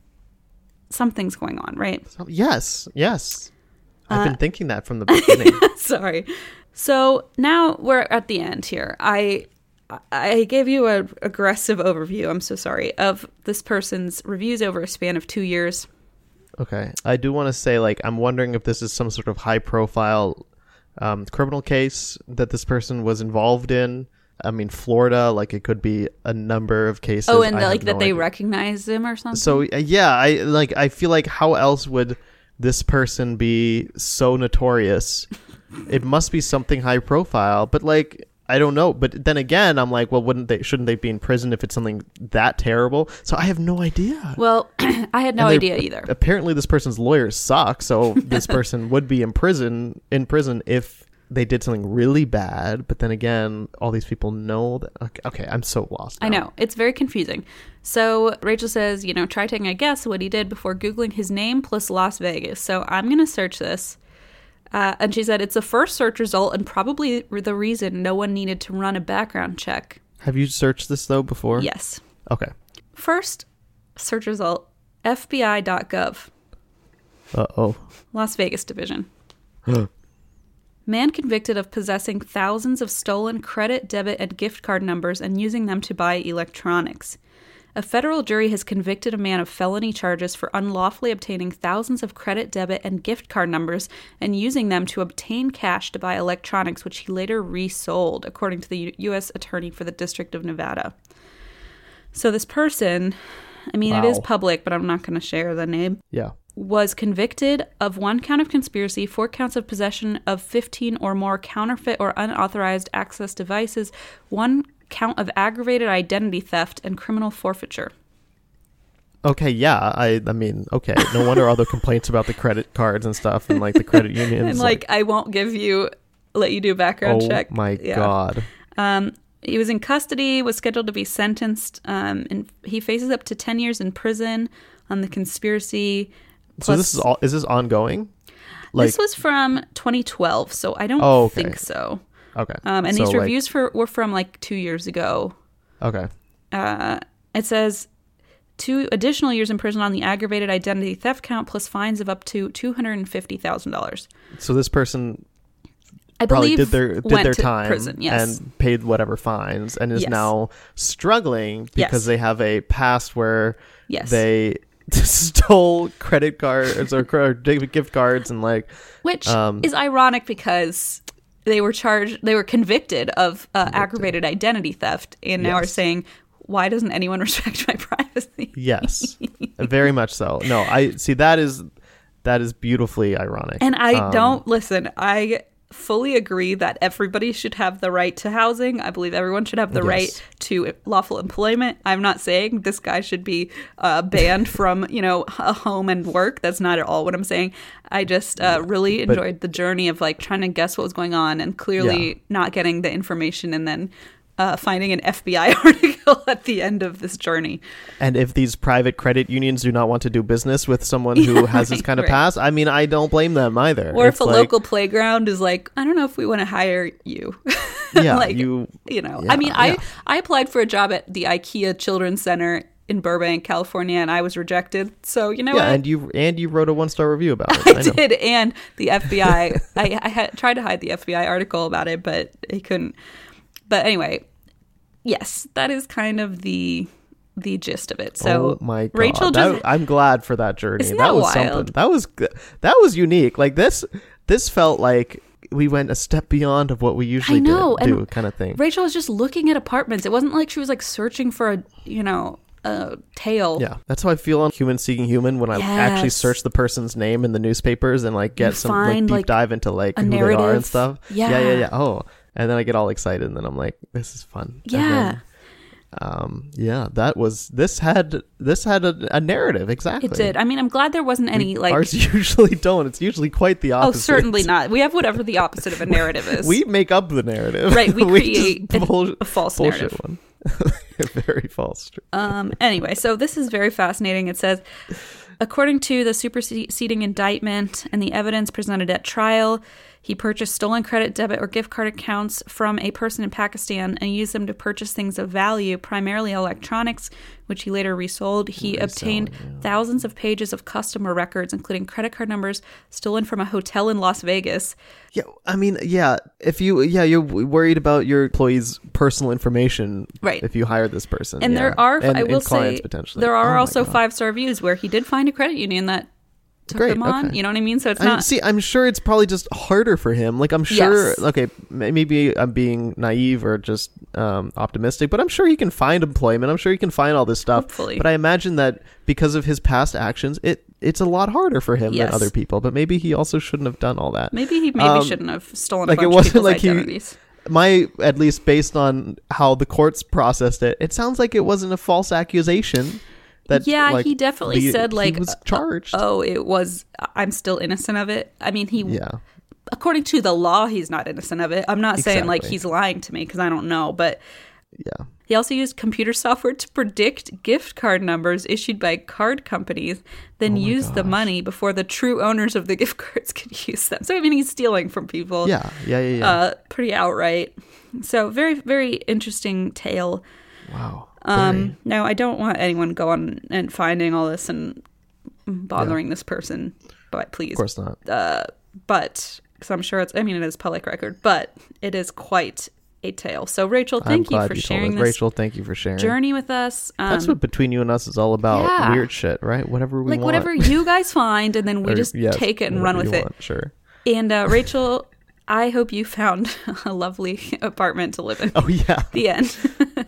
something's going on, right? Yes, yes. I've Uh, been thinking that from the beginning. Sorry. So now we're at the end here. I I gave you an aggressive overview, I'm so sorry, of this person's reviews over a span of two years. Okay. I do want to say, like, I'm wondering if this is some sort of high-profile um, criminal case that this person was involved in. I mean, Florida, like, it could be a number of cases. Oh, and I like have that no they idea. recognize him or something? So, uh, yeah, I like. I feel like how else would this person be so notorious? It must be something high profile, but like, I don't know. But then again, I'm like, well, wouldn't they, shouldn't they be in prison if it's something that terrible? So I have no idea. Well, I had no And idea they- either. Apparently this person's lawyers suck. So this person would be in prison, in prison if they did something really bad. But then again, all these people know that. Okay, okay I'm so lost now. I know. It's very confusing. So Rachel says, you know, try taking a guess what he did before Googling his name plus Las Vegas. So I'm going to search this. Uh, and she said it's the first search result and probably the reason no one needed to run a background check. Have you searched this though before? Yes. Okay. First search result, F B I dot gov, Uh-oh. Las Vegas Division. Man convicted of possessing thousands of stolen credit, debit, and gift card numbers and using them to buy electronics. A federal jury has convicted a man of felony charges for unlawfully obtaining thousands of credit, debit, and gift card numbers and using them to obtain cash to buy electronics, which he later resold, according to the U S Attorney for the District of Nevada. So this person, I mean, Wow. it is public, but I'm not going to share the name, Yeah. was convicted of one count of conspiracy, four counts of possession of fifteen or more counterfeit or unauthorized access devices, one count of aggravated identity theft, and criminal forfeiture. Okay, yeah. I I mean, okay. No wonder all the complaints about the credit cards and stuff and like the credit unions. And like, I won't give you, let you do a background oh check. my Yeah. God. Um, he was in custody, was scheduled to be sentenced, um, and he faces up to ten years in prison on the conspiracy. So Plus, this is all. Is this ongoing? Like, this was from twenty twelve, so I don't Oh, okay. think so. okay. Um, and So, these like- reviews for were from like two years ago. Okay. Uh, it says two additional years in prison on the aggravated identity theft count, plus fines of up to two hundred and fifty thousand dollars. So this person I probably believe did their did went their to time prison. Yes. and paid whatever fines and is Yes. now struggling because Yes. they have a past where Yes. they stole credit cards or cr- gift cards and like Which um, is ironic because they were charged, they were convicted of uh, aggravated identity theft, and now are Yes. saying, why doesn't anyone respect my privacy? yes, very much so. No, I see that is that is beautifully ironic. And I Um, don't, listen, I fully agree that everybody should have the right to housing. I believe everyone should have the Yes. right to lawful employment. I'm not saying this guy should be uh, banned from, you know, a home and work. That's not at all what I'm saying. I just uh, really but- enjoyed the journey of like trying to guess what was going on and clearly Yeah. not getting the information and then uh, finding an F B I article at the end of this journey. And if these private credit unions do not want to do business with someone who Yeah, has this right, kind of right. past, I mean, I don't blame them either. Or It's if a like, local playground is like, I don't know if we want to hire you. yeah, like, you, you know, yeah, I mean, I, yeah. I applied for a job at the IKEA Children's Center in Burbank, California, and I was rejected. So, you know yeah, what? and you and you wrote a one star review about it. I, I know. did. And the F B I, I, I had tried to hide the F B I article about it, but I couldn't. But anyway, yes, that is kind of the the gist of it. So oh my God. Rachel That- just, I'm glad for that journey. Isn't that that was wild? something. That was g- that was unique. Like this this felt like we went a step beyond of what we usually I know, did, do, and kind of thing. Rachel was just looking at apartments. It wasn't like she was like searching for a, you know, a tale. Yeah, that's how I feel on Human Seeking Human when I Yes. actually search the person's name in the newspapers and like get You some like, find, deep like, dive into like a who they are narrative. and stuff. Yeah. yeah, yeah, yeah. Oh, and then I get all excited, and then I'm like, this is fun. And Yeah. then, um. Yeah, that was this had this had a, a narrative exactly. It did. I mean, I'm glad there wasn't any like. Ours usually don't. It's usually quite the Oh, opposite. certainly not. We have whatever the opposite of a narrative is. We make up the narrative. Right, we just create a- bull- a false bullshit narrative. one. Very false. Um, anyway, so this is very fascinating. It says, according to the superseding indictment and the evidence presented at trial, he purchased stolen credit, debit, or gift card accounts from a person in Pakistan and used them to purchase things of value, primarily electronics, which he later resold. He Resell, obtained yeah. thousands of pages of customer records, including credit card numbers stolen from a hotel in Las Vegas. Yeah, I mean, yeah. If you, yeah, you're worried about your employees' personal information, Right. If you hire this person, And yeah. there are, and, I will and clients say, potentially. there are Oh my also God. five-star reviews where he did find a credit union that took Great, them on. okay. You know what I mean? So it's I not... see. I'm sure it's probably just harder for him. Like I'm sure. Yes. Okay, m- maybe I'm being naive or just um, optimistic, but I'm sure he can find employment. I'm sure he can find all this stuff. Hopefully. But I imagine that because of his past actions, it it's a lot harder for him Yes. than other people. But maybe he also shouldn't have done all that. Maybe he maybe Um, shouldn't have stolen like, a it bunch wasn't of people's like he- identities. My, at least based on how the courts processed it, it sounds like it wasn't a false accusation. That, Yeah, like, he definitely the- said like he was uh, charged. oh, it was. I'm still innocent of it. I mean, he. yeah, According to the law, he's not innocent of it. I'm not saying like Exactly. he's lying to me because I don't know, but yeah. he also used computer software to predict gift card numbers issued by card companies, then used the money before the true owners of the gift cards could use them. So I mean, he's stealing from people. Yeah, yeah, yeah, yeah. Uh, pretty outright. So very, very interesting tale. Wow. Um, Very- no, I don't want anyone going and finding all this and bothering this person, but please. of course not. Uh, but, because I'm sure it's, I mean, it is public record, but it is quite a tale. So, Rachel, I'm thank you glad for you told sharing us. this Rachel, thank you for sharing. journey with us. Um, That's what Between You and Us is all about. yeah. Weird shit, right? Whatever we like, want. whatever you guys find, and then we Or, just yeah, take it and run whatever with you it. want, Sure. And, uh, Rachel, I hope you found a lovely apartment to live in. Oh, yeah. The end.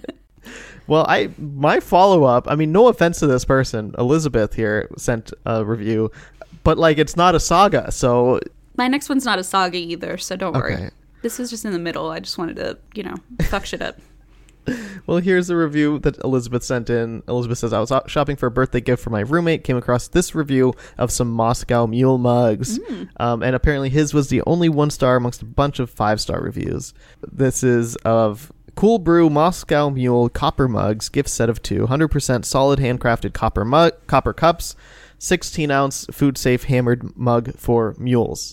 Well, I my follow up. I mean, no offense to this person, Elizabeth here sent a review, but like it's not a saga. So My next one's not a saga either, so don't worry. Okay. This is just in the middle. I just wanted to, you know, fuck shit up. well, here's a review that Elizabeth sent in. Elizabeth says, I was out shopping for a birthday gift for my roommate, came across this review of some Moscow Mule mugs. Mm. Um, and apparently his was the only one star amongst a bunch of five star reviews. This is of Cool Brew Moscow Mule copper mugs, gift set of two, one hundred percent solid handcrafted copper mug, copper cups, sixteen ounce food safe hammered mug for mules.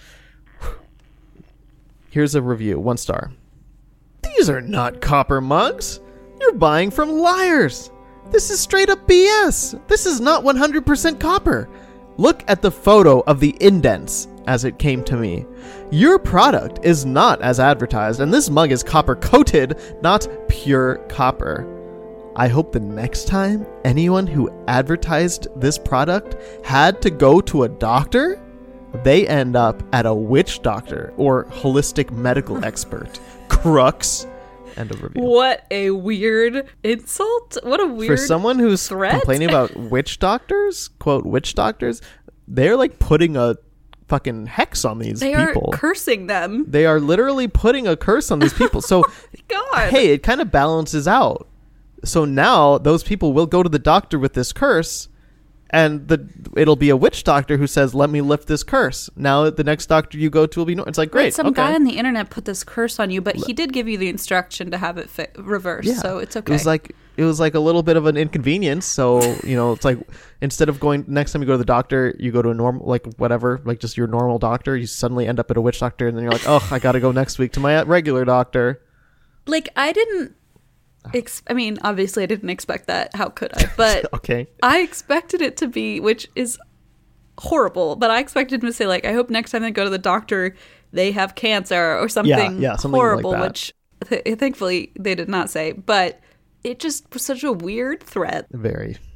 Here's a review, one star. These are not copper mugs. You're buying from liars. This is straight up B S. This is not one hundred percent copper. Look at the photo of the indents as it came to me. Your product is not as advertised, and this mug is copper coated, not pure copper. I hope the next time anyone who advertised this product had to go to a doctor, they end up at a witch doctor or holistic medical expert. Crux. End of review. What a weird insult. What a weird For someone who's threat. complaining about witch doctors, quote, witch doctors, they're like putting a fucking hex on these They people. are cursing them. They are literally putting a curse on these people. So, God. hey, it kind of balances out. So now those people will go to the doctor with this curse, and the it'll be a witch doctor who says, "Let me lift this curse." Now the next doctor you go to will be no. It's like great. Some okay. guy on the internet put this curse on you, but he did give you the instruction to have it fi- reversed, Yeah. so it's okay. It was like it was like a little bit of an inconvenience. So you know, it's like instead of going next time you go to the doctor, you go to a normal like whatever, like just your normal doctor. You suddenly end up at a witch doctor, and then you're like, oh, I got to go next week to my regular doctor. like I didn't. Ex- I mean, obviously, I didn't expect that. How could I? But Okay. I expected it to be, which is horrible. But I expected him to say, like, I hope next time they go to the doctor, they have cancer or something, yeah, something like horrible. that. Which th- thankfully they did not say. But it just was such a weird threat. Very.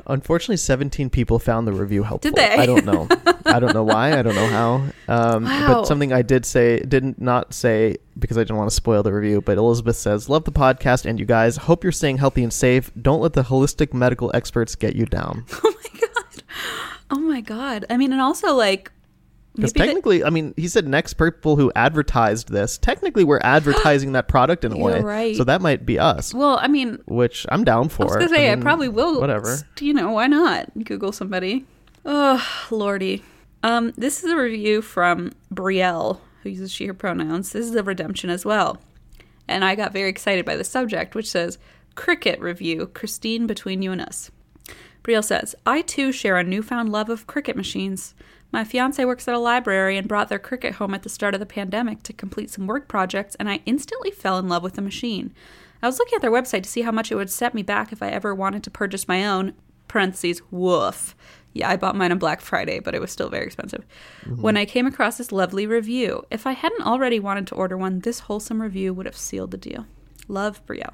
Unfortunately, seventeen people found the review helpful. Did they? I don't know. I don't know why. I don't know how. Um, Wow. But something I did say, didn't not say because I didn't want to spoil the review, but Elizabeth says, love the podcast and you guys. Hope you're staying healthy and safe. Don't let the holistic medical experts get you down. Oh my god. Oh my god. I mean, and also like Because maybe technically, I mean, he said next people who advertised this, technically we're advertising that product in a You're way. right. So that might be us, that, well, I mean, which I'm down for. I was gonna say I, mean, probably will. Whatever. You know, why not? Google somebody. Oh, lordy. Um, this is a review from Brielle, who uses she, her pronouns. This is a redemption as well. And I got very excited by the subject, which says, Cricket Review, Christine, between you and us. Brielle says, I too share a newfound love of cricket machines. My fiance works at a library and brought their cricket home at the start of the pandemic to complete some work projects, and I instantly fell in love with the machine. I was looking at their website to see how much it would set me back if I ever wanted to purchase my own, parentheses, woof. Yeah, I bought mine on Black Friday, but it was still very expensive. Mm-hmm. When I came across this lovely review, if I hadn't already wanted to order one, this wholesome review would have sealed the deal. Love, Brielle.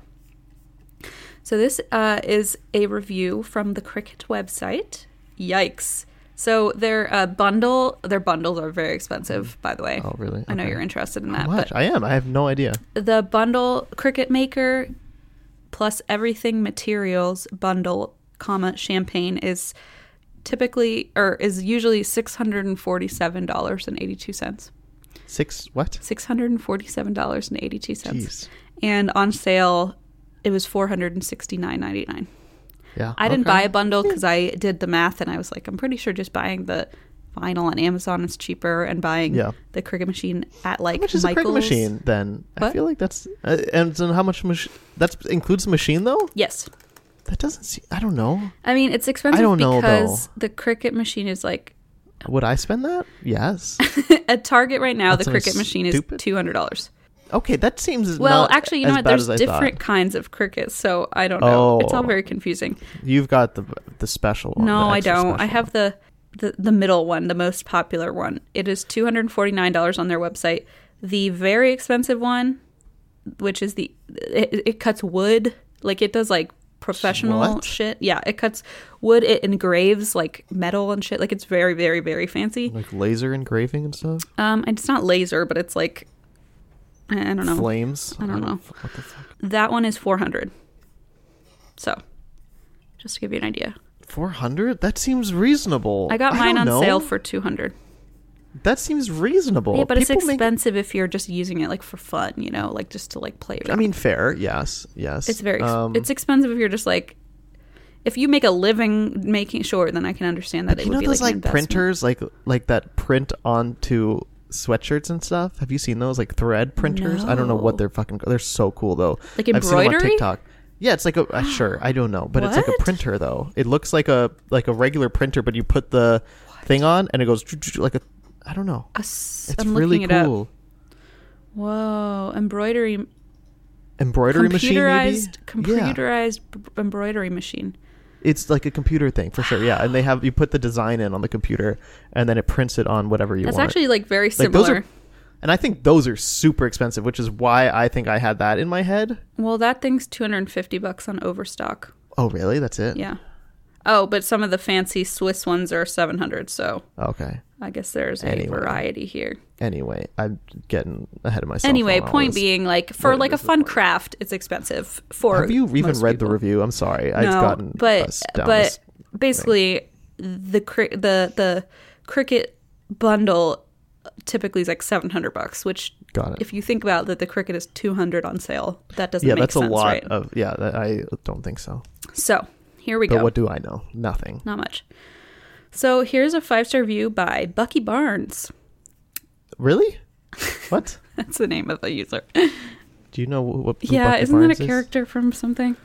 So this uh, is a review from the Cricket website. Yikes. So their uh, bundle, their bundles are very expensive, by the way. Oh, really? I know Okay. you're interested in How that. much? But I am. I have no idea. the bundle Cricket Maker plus everything materials bundle, comma, champagne is typically, or is usually six hundred forty-seven dollars and eighty-two cents. Six, what? six hundred forty-seven dollars and eighty-two cents. Jeez. And on sale, it was four hundred sixty-nine ninety-nine. Yeah. I didn't okay. buy a bundle because I did the math and I was like, I'm pretty sure just buying the vinyl on Amazon is cheaper, and buying Yeah. the cricket machine at like How much is Michael's. a cricket machine then? I What? feel like that's uh, and then how much mach- that includes the machine though? Yes. That doesn't see. I don't know. I mean, it's expensive I don't know, because though. the cricket machine is like Would I spend that? Yes. at Target right now. That the sounds cricket machine is stupid. two hundred dollars. Okay, that seems Well, not actually, you know as what? bad There's as I different thought. kinds of crickets, so I don't know. It's all Oh. very confusing. You've got the the special one. No, the I extra don't. I special have the, the the middle one, the most popular one. It is two hundred forty-nine dollars on their website. The very expensive one, which is the it, it cuts wood, like it does like professional What? shit. Yeah, it cuts wood. It engraves like metal and shit. Like it's very, very, very fancy. like laser engraving and stuff. Um, and it's not laser, but it's like I I don't know. Flames. I don't know. What the fuck? That one is four hundred. So, just to give you an idea, Four hundred? That seems reasonable. I got mine don't on know. sale for two hundred. That seems reasonable. Yeah, but it's People make- expensive if you're just using it like for fun, you know, like just to like play around. I mean, fair. Yes. Yes. it's very ex- Um, it's expensive if you're just like if you make a living making sure, then I can understand that But it you would know be those like, like, an investment. printers, like like that print onto sweatshirts and stuff. Have you seen those like thread printers? I don't know what No. they're fucking. They're so cool though. Like I've seen them on embroidery? TikTok. Yeah, it's like a uh, sure. I don't know, but it's like a What? printer though. It looks like a like a regular printer, but you put the thing on and it goes like a. I don't know. A s- It's I'm really looking it cool. up. Whoa, embroidery Embroidery machine, maybe. computerized Yeah. computerized b- embroidery machine. It's like a computer thing for sure. Yeah, and they have you put the design in on the computer, and then it prints it on whatever you That's want. actually like very Like similar. those are, and I think those are super expensive, which is why I think I had that in my head. Well, that thing's two hundred fifty bucks on Overstock. Oh, really? That's it? Yeah. Oh, but some of the fancy Swiss ones are seven hundred, so Okay. I guess there's a Anyway. variety here. Anyway, I'm getting ahead of myself. Anyway, on all point this. being, like, for what like a is the fun point? craft, it's expensive for Have you even most read the people. review? I'm sorry. I've No, gotten but us down but this- basically the cri- the the cricket bundle typically is like seven hundred bucks, which Got it. if you think about that the cricket is two hundred on sale, that doesn't yeah, make that's sense, a lot right? of yeah. That, I don't think so. So, here we But go. what do I know? Nothing. Not much. So, here's a five-star review by Bucky Barnes. Really? What? That's the name of the user. Do you know what? who Yeah, Bucky isn't Barnes that a is? character from something?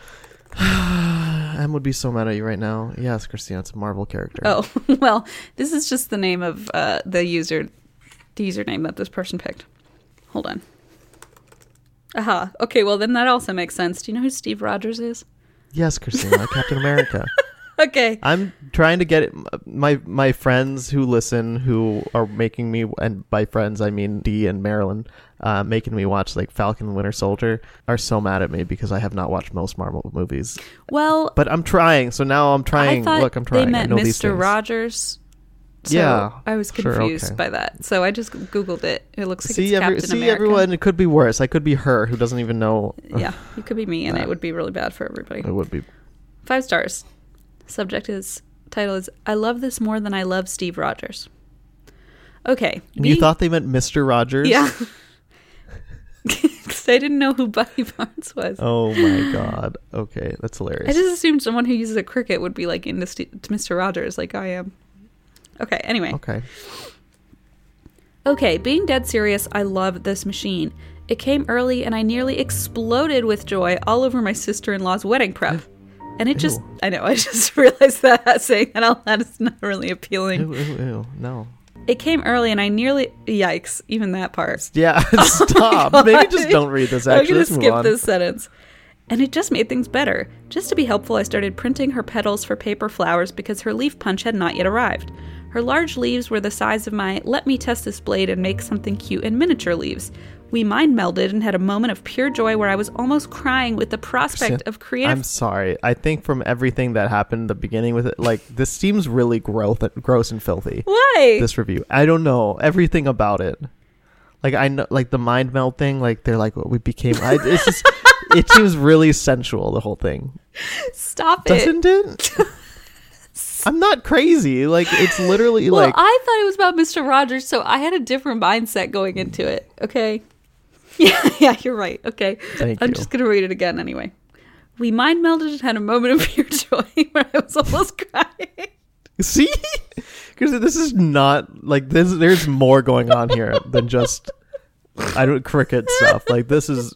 Em would be so mad at you right now. Yes, Christina, it's a Marvel character. Oh, well, this is just the name of uh, the user, the username that this person picked. Hold on. Aha. Okay, well, then that also makes sense. Do you know who Steve Rogers is? Yes, Christina, Captain America. Okay. I'm trying to get it, my my friends who listen, who are making me, and by friends I mean Dee and Marilyn, uh, making me watch like Falcon and Winter Soldier, are so mad at me because I have not watched most Marvel movies. Well, but I'm trying. So now I'm trying. I thought Look, I'm trying. They meant I know these Mister things. Rogers. So yeah, I was sure, confused okay. by that. So I just Googled it. It looks like see, it's every, Captain see America. everyone. It could be worse. I could be her who doesn't even know. Yeah, it could be me, and Uh, it would be really bad for everybody. It would be. Five stars. Subject is title is I love this more than I love Steve Rogers. Okay. And you being- thought they meant Mister Rogers? Yeah. Because I didn't know who Bucky Barnes was. Oh my god. Okay, that's hilarious. I just assumed someone who uses a cricket would be like into St- to Mister Rogers, like I am. Okay. Anyway. Okay. Okay, being dead serious, I love this machine. It came early and I nearly exploded with joy all over my sister-in-law's wedding prep. And it just, Ew. I know, I just realized that saying that out loud is not really appealing. Ew, ew, ew. No. It came early and I nearly, yikes, even that part. Yeah, stop. Oh my Maybe God. just don't read this, I'm actually. going Let's to move skip on. this sentence. And it just made things better. Just to be helpful, I started printing her petals for paper flowers because her leaf punch had not yet arrived. Her large leaves were the size of my let me test this blade and make something cute in miniature leaves. We mind melded and had a moment of pure joy where I was almost crying with the prospect of creative... I'm sorry. I think from everything that happened in the beginning with it, like, this seems really gross, gross and filthy. Why? This review. I don't know. Everything about it. Like, I know, like, the mind meld thing, like, they're like, what we became... I, it's just... It seems really sensual, the whole thing. Stop it. Doesn't it? I'm not crazy. Like, it's literally Well, like... I thought it was about Mister Rogers, so I had a different mindset going into it. Okay. Yeah, yeah, you're right. Okay. Thank I'm you. just going to read it again anyway. We mind melded and had a moment of pure joy where I was almost crying. See? Because this is not... Like, this. There's more going on here than just... I don't... Cricket stuff. Like, this is...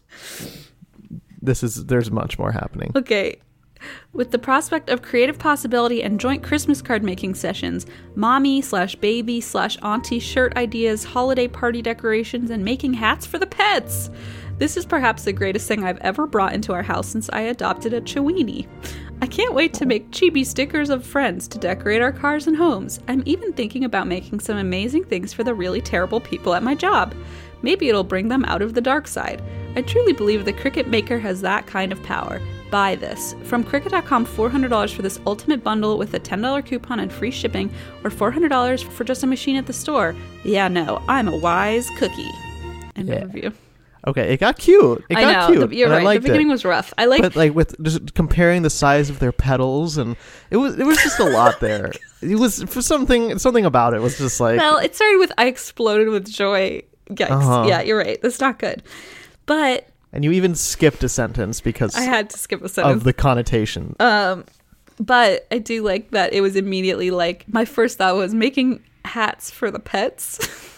This is... There's much more happening. Okay. With the prospect of creative possibility and joint Christmas card making sessions, mommy slash baby slash auntie shirt ideas, holiday party decorations, and making hats for the pets. This is perhaps the greatest thing I've ever brought into our house since I adopted a Chiweenie. I can't wait to make chibi stickers of friends to decorate our cars and homes. I'm even thinking about making some amazing things for the really terrible people at my job. Maybe it'll bring them out of the dark side. I truly believe the Cricut Maker has that kind of power. Buy this. From Cricut dot com, four hundred dollars for this ultimate bundle with a ten dollars coupon and free shipping, or four hundred dollars for just a machine at the store. Yeah, no, I'm a wise cookie. End Yeah. of review. Okay, it got cute. It I got know, cute. the, you're and I right. liked The beginning it. was rough. I like But like with just comparing the size of their petals, and it was it was just a lot there. It was for something something about it was just like Well, it started with I exploded with joy. Yikes. Uh-huh. Yeah, you're right. That's not good. But and you even skipped a sentence because I had to skip a sentence. of the connotation. Um, but I do like that it was immediately like, my first thought was making hats for the pets.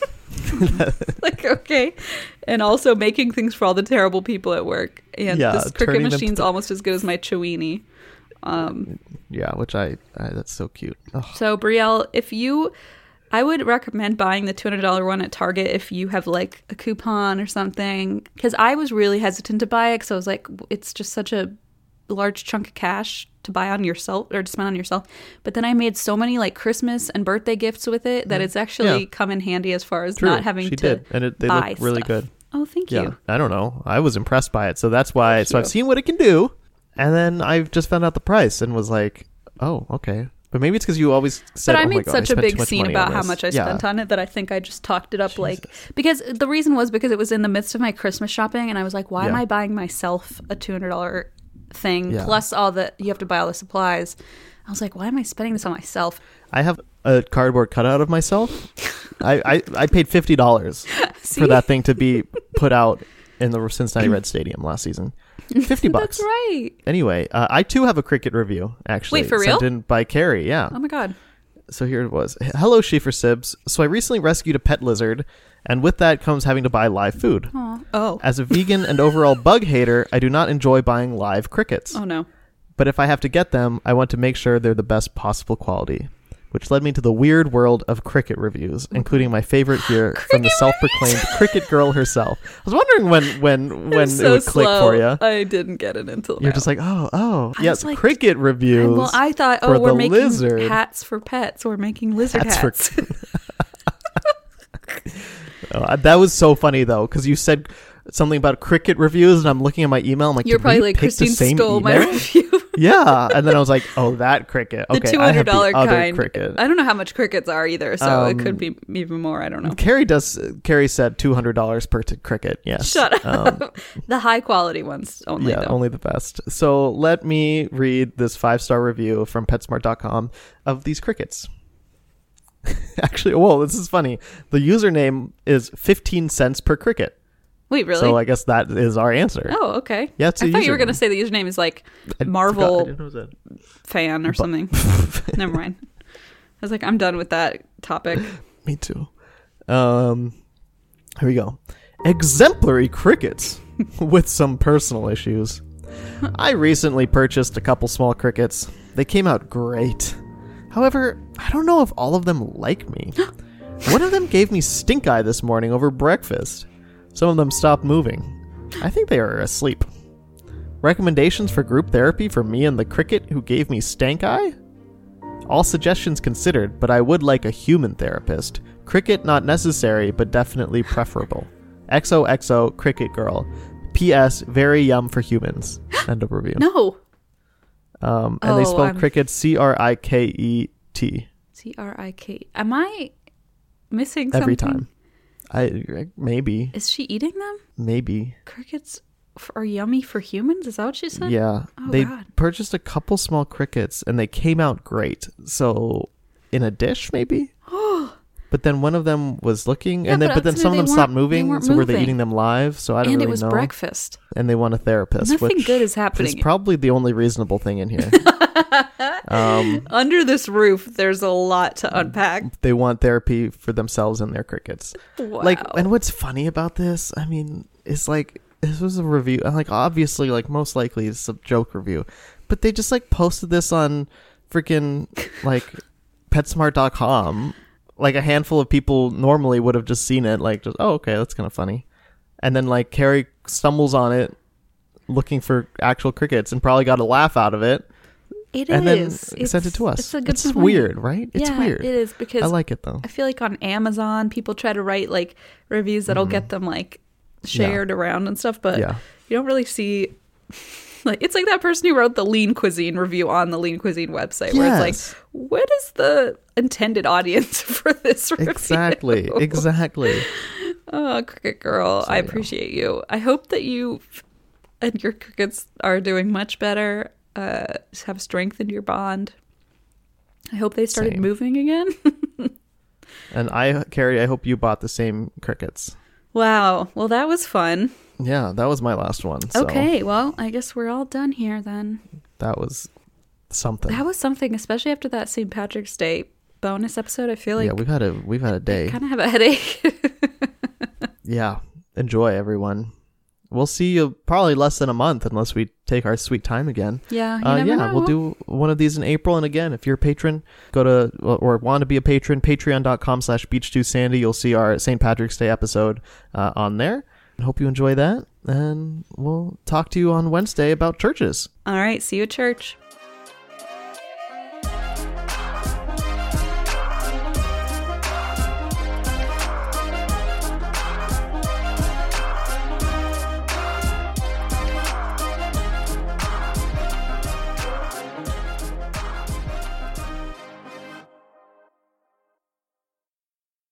Like, okay. And also making things for all the terrible people at work. And Yeah, this turning Cricut them machine's to- almost as good as my Chiweenie. Um, Yeah, which I, I that's so cute. Ugh. so Brielle, if you... I would recommend buying the two hundred dollars one at Target if you have like a coupon or something. Because I was really hesitant to buy it because I was like, it's just such a large chunk of cash to buy on yourself or to spend on yourself. But then I made so many like Christmas and birthday gifts with it that it's actually Yeah. come in handy as far as True, not having she to did, and it, they buy look really stuff. good. Oh, thank Yeah, you. I don't know. I was impressed by it, so that's why. Thank so you. I've seen what it can do, and then I've just found out the price and was like, oh, okay. But maybe it's because you always said, But I "Oh my made God, such a spent too big much scene money about on how this." much I Yeah. spent on it that I think I just talked it up like because the reason was because it was in the midst of my Christmas shopping and I was like, why am Yeah. I buying myself a two hundred dollars thing Yeah. plus all the you have to buy all the supplies? I was like, why am I spending this on myself? I have a cardboard cutout of myself. I, I, I paid fifty dollars for that thing to be put out in the Cincinnati Red Stadium last season. Fifty bucks. That's right. Anyway, uh, I too have a Cricut review. Actually, Wait, for sent real? in by Carrie. Yeah. Oh my god. So here it was. Hello, Schiefer Sibs. So I recently rescued a pet lizard, and with that comes having to buy live food. Oh. Oh. As a vegan and overall bug hater, I do not enjoy buying live crickets. Oh no. But if I have to get them, I want to make sure they're the best possible quality. which led me to the weird world of cricket reviews, including my favorite here from the self-proclaimed cricket girl herself. I was wondering when when when so it would click slow. for you. I didn't get it until You're now. just like, oh, oh, I yes, was like- cricket reviews. Well, I thought, for oh, we're the making lizard. hats for pets. We're making lizard Hats hats. for- Oh, that was so funny though, because you said something about cricket reviews, and I'm looking at my email. I'm like, You're did probably we like, pick Christine the same stole my email? review. Yeah, and then I was like, oh, that cricket. The Okay, two I have hundred the dollar other kind. cricket. I don't know how much crickets are either, so Um, it could be even more. I don't know. Carrie does. Carrie said two hundred dollars per t- cricket. Yes. Shut Um, up. The high quality ones only. yeah, though. only the best. So let me read this five star review from PetSmart dot com of these crickets. Actually, whoa, this is funny. The username is fifteen cents per cricket. Wait, really? So I guess that is our answer. Oh, okay. Yeah, it's I a thought you were username. going to say the username is like I forgot- I Marvel didn't know that. fan or something. Never mind. I was like, I'm done with that topic. Me too. Um, here we go. Exemplary crickets with some personal issues. I recently purchased a couple small crickets. They came out great. However, I don't know if all of them like me. One of them gave me stink eye this morning over breakfast. Some of them stopped moving. I think they are asleep. Recommendations for group therapy for me and the cricket who gave me stank eye? All suggestions considered, but I would like a human therapist. Cricket not necessary, but definitely preferable. X O X O Cricket Girl. P S Very yum for humans. End of review. No. Um, and they Oh, spell I'm- cricket C R I K E T C R I K. Am I missing something? every time. I maybe Is she eating them? maybe Crickets f- are yummy for humans? Is that what she said? yeah. Oh, they God. purchased a couple small crickets and they came out great. So in a dish maybe. But then one of them was looking, Yeah, and then but but then ultimately some of they them stopped weren't- they moving. weren't So were they moving. eating them live? So I don't And really it was know. breakfast. And they want a therapist. Nothing which good is happening. Is probably the only reasonable thing in here. um, Under this roof, there's a lot to unpack. they want therapy for themselves and their crickets. Wow. Like, and what's funny about this? I mean, it's like this was a review. and, Like, obviously, like most likely it's a joke review, but they just like posted this on freaking like PetSmart dot com. Like a handful of people normally would have just seen it, like, just, oh, okay, that's kind of funny. And then, like, Carrie stumbles on it looking for actual crickets and probably got a laugh out of it. It and is. then sent it to us. It's a good It's point. weird, right? It's yeah, weird. It is because I like it, though. I feel like on Amazon, people try to write like reviews that'll get them like shared around and stuff, but Mm-hmm. Yeah. you don't really see. Like, it's like that person who wrote the Lean Cuisine review on the Lean Cuisine website, where Yes. it's like, what is the intended audience for this review? Exactly. Exactly. Oh, Cricket Girl, I yeah. appreciate you. I hope that you and your crickets are doing much better, uh, have strengthened your bond. I hope they started Same. moving again. And I, Carrie, I hope you bought the same crickets. Wow. Well, that was fun. Yeah, that was my last one. So Okay. Well, I guess we're all done here then. that was something. That was something, especially after that Saint Patrick's Day bonus episode. I feel like yeah, we've had a we've had a day. I kind of have a headache. Yeah, enjoy everyone. We'll see you probably less than a month unless we take our sweet time again. Yeah, you uh, never yeah, know. we'll do one of these in April. And again, if you're a patron, go to or want to be a patron, patreon dot com slash beach two sandy. You'll see our Saint Patrick's Day episode uh, on there. I hope you enjoy that, and we'll talk to you on Wednesday about churches. All right. See you at church.